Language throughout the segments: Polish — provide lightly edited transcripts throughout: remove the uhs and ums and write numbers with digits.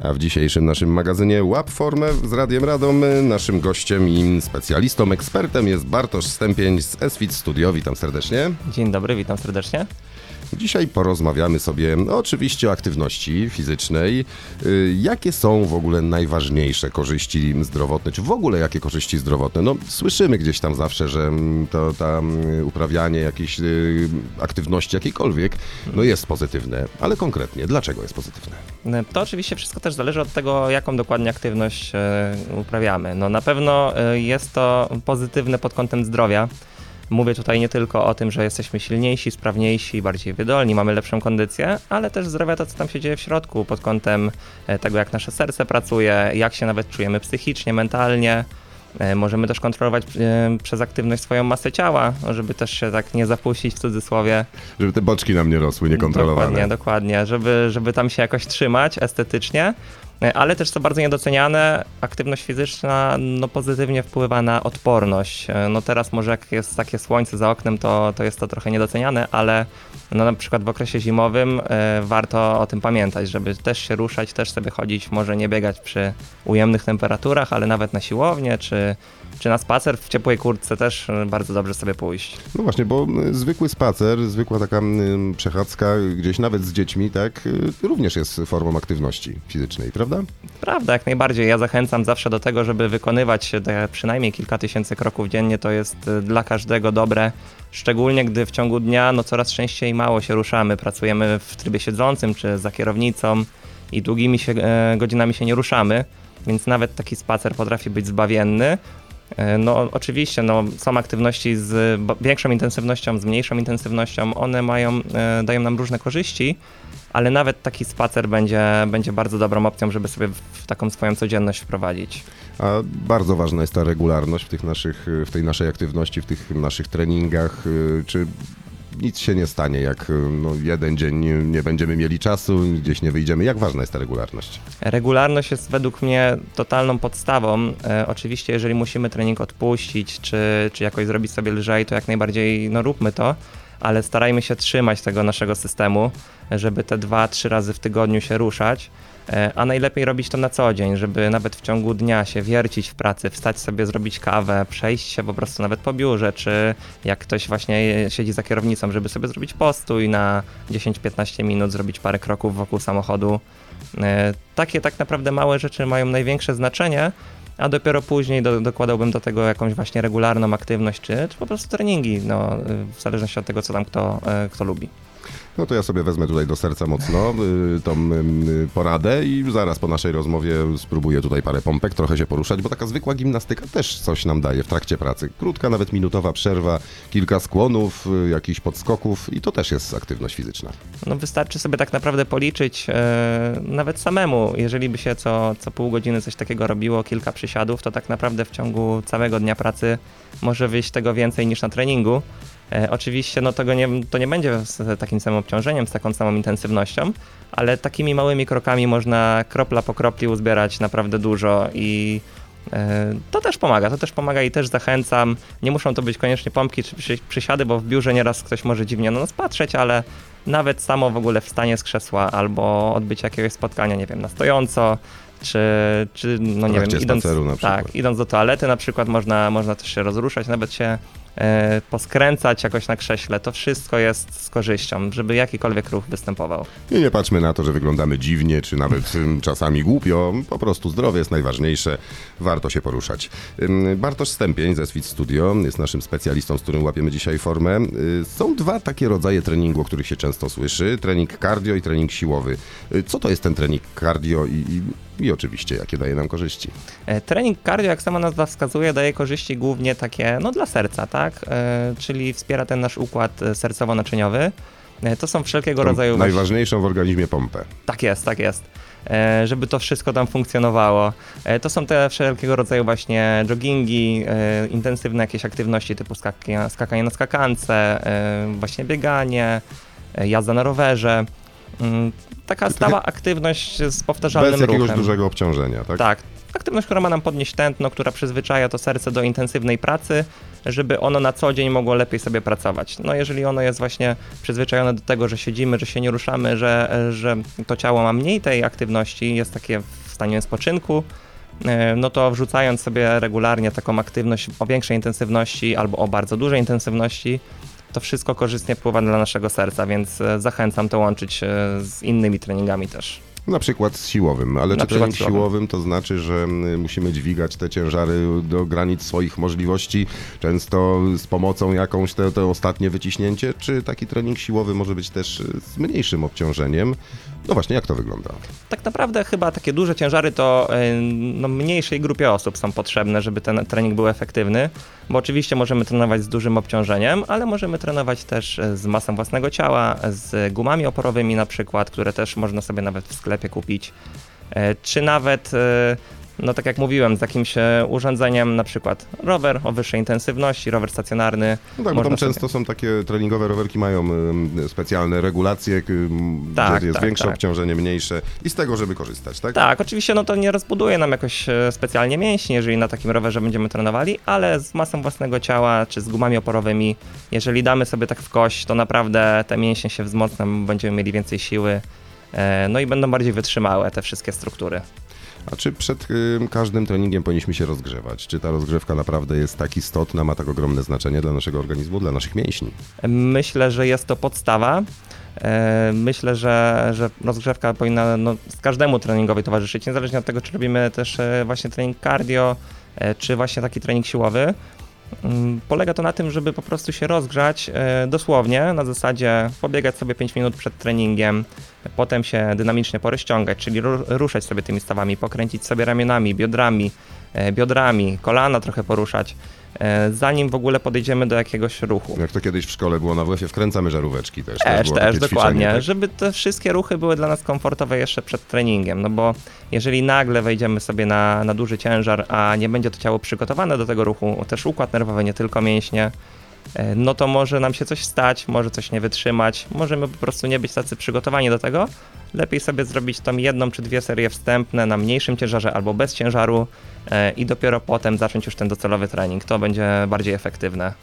A w dzisiejszym naszym magazynie Łap Formę z Radiem Radom naszym gościem i specjalistą, ekspertem jest Bartosz Stępień z S-Fit Studio. Witam serdecznie. Dzień dobry, witam serdecznie. Dzisiaj porozmawiamy sobie oczywiście o aktywności fizycznej. Jakie są w ogóle najważniejsze korzyści zdrowotne, czy w ogóle jakie korzyści zdrowotne? No, słyszymy gdzieś tam zawsze, że uprawianie jakiejś aktywności jakiejkolwiek jest pozytywne, ale konkretnie, dlaczego jest pozytywne? To oczywiście wszystko też zależy od tego, jaką dokładnie aktywność uprawiamy. No, na pewno jest to pozytywne pod kątem zdrowia. Mówię tutaj nie tylko o tym, że jesteśmy silniejsi, sprawniejsi, bardziej wydolni, mamy lepszą kondycję, ale też zdrowia to, co tam się dzieje w środku, pod kątem tego, jak nasze serce pracuje, jak się nawet czujemy psychicznie, mentalnie. Możemy też kontrolować przez aktywność swoją masę ciała, żeby też się tak nie zapuścić w cudzysłowie. Żeby te boczki nam nie rosły niekontrolowane. Dokładnie, żeby tam się jakoś trzymać estetycznie. Ale też co bardzo niedoceniane, aktywność fizyczna pozytywnie wpływa na odporność. Teraz może jak jest takie słońce za oknem, to jest to trochę niedoceniane, ale na przykład w okresie zimowym warto o tym pamiętać, żeby też się ruszać, też sobie chodzić, może nie biegać przy ujemnych temperaturach, ale nawet na siłownię czy na spacer w ciepłej kurtce też bardzo dobrze sobie pójść. No właśnie, bo zwykły spacer, zwykła taka przechadzka gdzieś nawet z dziećmi, tak, również jest formą aktywności fizycznej, prawda? Prawda, jak najbardziej. Ja zachęcam zawsze do tego, żeby wykonywać te przynajmniej kilka tysięcy kroków dziennie. To jest dla każdego dobre, szczególnie gdy w ciągu dnia coraz częściej mało się ruszamy, pracujemy w trybie siedzącym czy za kierownicą i długimi godzinami się nie ruszamy, więc nawet taki spacer potrafi być zbawienny. Oczywiście są aktywności z większą intensywnością, z mniejszą intensywnością, one dają nam różne korzyści, ale nawet taki spacer będzie bardzo dobrą opcją, żeby sobie w taką swoją codzienność wprowadzić. A bardzo ważna jest ta regularność w tej naszej aktywności, w tych naszych treningach, czy nic się nie stanie, jak jeden dzień nie będziemy mieli czasu, gdzieś nie wyjdziemy. Jak ważna jest ta regularność? Regularność jest według mnie totalną podstawą. Oczywiście, jeżeli musimy trening odpuścić, czy jakoś zrobić sobie lżej, to jak najbardziej róbmy to, ale starajmy się trzymać tego naszego systemu, żeby te 2-3 razy w tygodniu się ruszać, a najlepiej robić to na co dzień, żeby nawet w ciągu dnia się wiercić w pracy, wstać sobie, zrobić kawę, przejść się po prostu nawet po biurze, czy jak ktoś właśnie siedzi za kierownicą, żeby sobie zrobić postój na 10-15 minut, zrobić parę kroków wokół samochodu. Takie tak naprawdę małe rzeczy mają największe znaczenie, a dopiero później dokładałbym do tego jakąś właśnie regularną aktywność, czy po prostu treningi, w zależności od tego, co tam kto lubi. No to ja sobie wezmę tutaj do serca mocno tą poradę i zaraz po naszej rozmowie spróbuję tutaj parę pompek, trochę się poruszać, bo taka zwykła gimnastyka też coś nam daje w trakcie pracy. Krótka, nawet minutowa przerwa, kilka skłonów, jakichś podskoków i to też jest aktywność fizyczna. Wystarczy sobie tak naprawdę policzyć nawet samemu. Jeżeli by się co pół godziny coś takiego robiło, kilka przysiadów, to tak naprawdę w ciągu całego dnia pracy może wyjść tego więcej niż na treningu. Oczywiście to nie będzie z takim samym obciążeniem, z taką samą intensywnością, ale takimi małymi krokami można kropla po kropli uzbierać naprawdę dużo i to też pomaga i też zachęcam. Nie muszą to być koniecznie pompki czy przysiady, bo w biurze nieraz ktoś może dziwnie na nas patrzeć, ale nawet samo w ogóle wstanie z krzesła albo odbycie jakiegoś spotkania, nie wiem, na stojąco, czy nie wiem, idąc do toalety na przykład można też się rozruszać, nawet się poskręcać jakoś na krześle, to wszystko jest z korzyścią, żeby jakikolwiek ruch występował. I nie patrzmy na to, że wyglądamy dziwnie, czy nawet czasami głupio, po prostu zdrowie jest najważniejsze, warto się poruszać. Bartosz Stępień ze S-Fit Studio jest naszym specjalistą, z którym łapiemy dzisiaj formę. Są dwa takie rodzaje treningu, o których się często słyszy, trening cardio i trening siłowy. Co to jest ten trening cardio i oczywiście jakie daje nam korzyści? Trening cardio, jak sama nazwa wskazuje, daje korzyści głównie takie dla serca, tak? Czyli wspiera ten nasz układ sercowo-naczyniowy. To są wszelkiego rodzaju... Najważniejszą w organizmie pompę. Tak jest. Żeby to wszystko tam funkcjonowało. To są te wszelkiego rodzaju właśnie joggingi, intensywne jakieś aktywności typu skakanie na skakance, właśnie bieganie, jazda na rowerze. Taka stała aktywność z powtarzalnym ruchem. Bez jakiegoś dużego obciążenia, tak? Tak. Aktywność, która ma nam podnieść tętno, która przyzwyczaja to serce do intensywnej pracy, żeby ono na co dzień mogło lepiej sobie pracować. No jeżeli ono jest właśnie przyzwyczajone do tego, że siedzimy, że się nie ruszamy, że to ciało ma mniej tej aktywności, jest takie w stanie spoczynku, no to wrzucając sobie regularnie taką aktywność o większej intensywności albo o bardzo dużej intensywności, to wszystko korzystnie wpływa dla naszego serca, więc zachęcam to łączyć z innymi treningami też. Na przykład z siłowym, ale czy trening siłowym to znaczy, że musimy dźwigać te ciężary do granic swoich możliwości, często z pomocą jakąś to ostatnie wyciśnięcie, czy taki trening siłowy może być też z mniejszym obciążeniem? No właśnie, jak to wygląda? Tak naprawdę chyba takie duże ciężary to mniejszej grupie osób są potrzebne, żeby ten trening był efektywny, bo oczywiście możemy trenować z dużym obciążeniem, ale możemy trenować też z masą własnego ciała, z gumami oporowymi na przykład, które też można sobie nawet w sklepie kupić, czy nawet, no tak jak mówiłem, z jakimś urządzeniem, na przykład rower o wyższej intensywności, rower stacjonarny. No tak, bo tam często są takie treningowe rowerki, mają specjalne regulacje, gdzie jest większe obciążenie, mniejsze i z tego, żeby korzystać, tak? Tak, oczywiście no to nie rozbuduje nam jakoś specjalnie mięśni, jeżeli na takim rowerze będziemy trenowali, ale z masą własnego ciała, czy z gumami oporowymi, jeżeli damy sobie tak w kość, to naprawdę te mięśnie się wzmocnią, będziemy mieli więcej siły, no i będą bardziej wytrzymałe te wszystkie struktury. A czy przed każdym treningiem powinniśmy się rozgrzewać? Czy ta rozgrzewka naprawdę jest tak istotna, ma tak ogromne znaczenie dla naszego organizmu, dla naszych mięśni? Myślę, że jest to podstawa. Myślę, że rozgrzewka powinna z każdemu treningowi towarzyszyć, niezależnie od tego, czy robimy też właśnie trening cardio, czy właśnie taki trening siłowy. Polega to na tym, żeby po prostu się rozgrzać dosłownie, na zasadzie pobiegać sobie 5 minut przed treningiem, potem się dynamicznie porozciągać, czyli ruszać sobie tymi stawami, pokręcić sobie ramionami, biodrami, kolana trochę poruszać, zanim w ogóle podejdziemy do jakiegoś ruchu. Jak to kiedyś w szkole było na WF-ie, wkręcamy żaróweczki też. Też dokładnie, tak? Żeby te wszystkie ruchy były dla nas komfortowe jeszcze przed treningiem, no bo jeżeli nagle wejdziemy sobie na duży ciężar, a nie będzie to ciało przygotowane do tego ruchu, też układ nerwowy, nie tylko mięśnie, no to może nam się coś stać, może coś nie wytrzymać, możemy po prostu nie być tacy przygotowani do tego. Lepiej sobie zrobić tam 1 czy 2 serie wstępne na mniejszym ciężarze albo bez ciężaru i dopiero potem zacząć już ten docelowy trening. To będzie bardziej efektywne.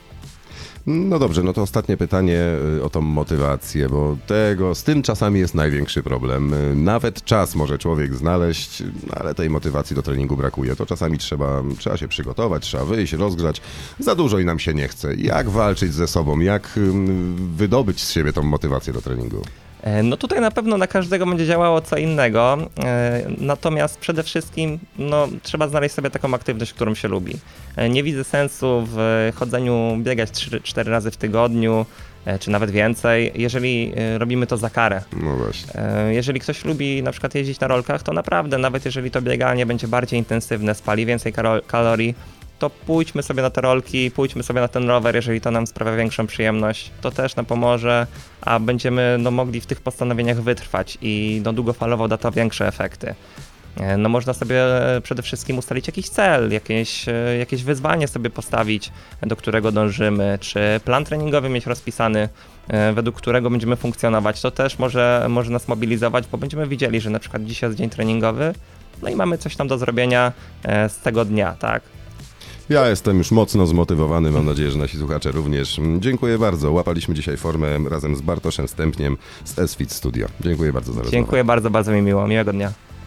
No dobrze, no to ostatnie pytanie o tą motywację, bo z tym czasami jest największy problem. Nawet czas może człowiek znaleźć, ale tej motywacji do treningu brakuje. To czasami trzeba się przygotować, trzeba wyjść, rozgrzać. Za dużo i nam się nie chce. Jak walczyć ze sobą? Jak wydobyć z siebie tą motywację do treningu? No tutaj na pewno na każdego będzie działało co innego, natomiast przede wszystkim trzeba znaleźć sobie taką aktywność, którą się lubi. Nie widzę sensu w chodzeniu biegać 3-4 razy w tygodniu, czy nawet więcej, jeżeli robimy to za karę. No właśnie. Jeżeli ktoś lubi na przykład jeździć na rolkach, to naprawdę, nawet jeżeli to bieganie będzie bardziej intensywne, spali więcej kalorii, to pójdźmy sobie na te rolki, pójdźmy sobie na ten rower, jeżeli to nam sprawia większą przyjemność, to też nam pomoże, a będziemy mogli w tych postanowieniach wytrwać i długofalowo da to większe efekty. Można sobie przede wszystkim ustalić jakiś cel, jakieś wyzwanie sobie postawić, do którego dążymy, czy plan treningowy mieć rozpisany, według którego będziemy funkcjonować. To też może nas mobilizować, bo będziemy widzieli, że na przykład dzisiaj jest dzień treningowy, no i mamy coś tam do zrobienia z tego dnia, tak? Ja jestem już mocno zmotywowany, mam nadzieję, że nasi słuchacze również. Dziękuję bardzo. Łapaliśmy dzisiaj formę razem z Bartoszem Stępniem z S-Fit Studio. Dziękuję bardzo za rozmowę. Dziękuję bardzo, bardzo mi miło. Miłego dnia.